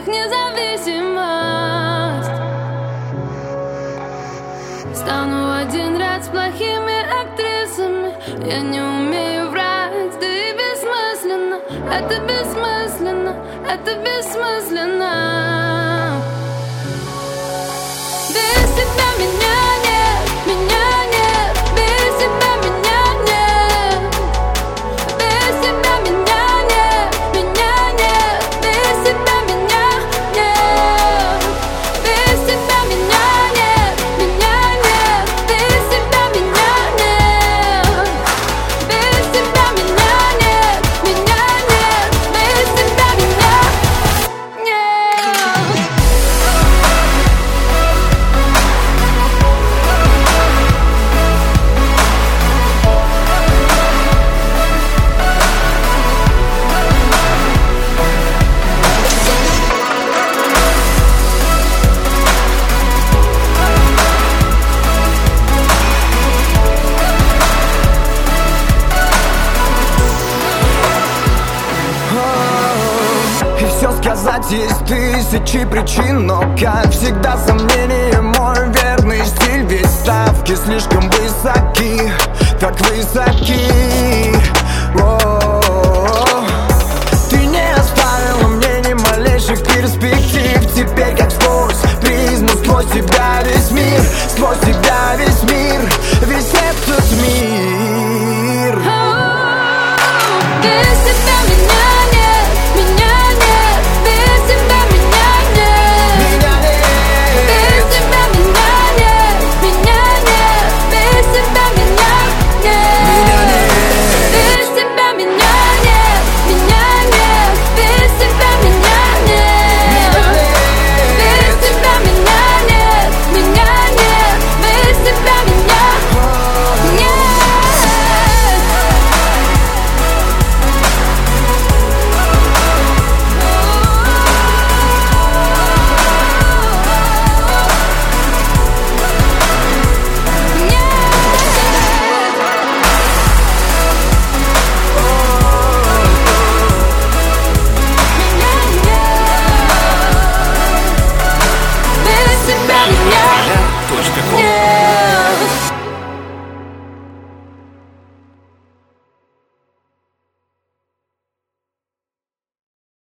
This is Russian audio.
их независимость. Стану один ряд с плохими актрисами. Я не умею врать, да и бессмысленно. Это бессмысленно, это бессмысленно. Без тебя меня нет, меня нет. Без тебя меня нет. Без тебя меня нет, меня нет. Без тебя меня нет. Без тебя меня нет, меня нет. Без тебя меня нет. Без тебя меня нет, меня нет. Без тебя меня нет. И все сказать есть тысячи причин, но как всегда сомнение мой верный стиль. Ведь ставки слишком высоки, так высоки. О,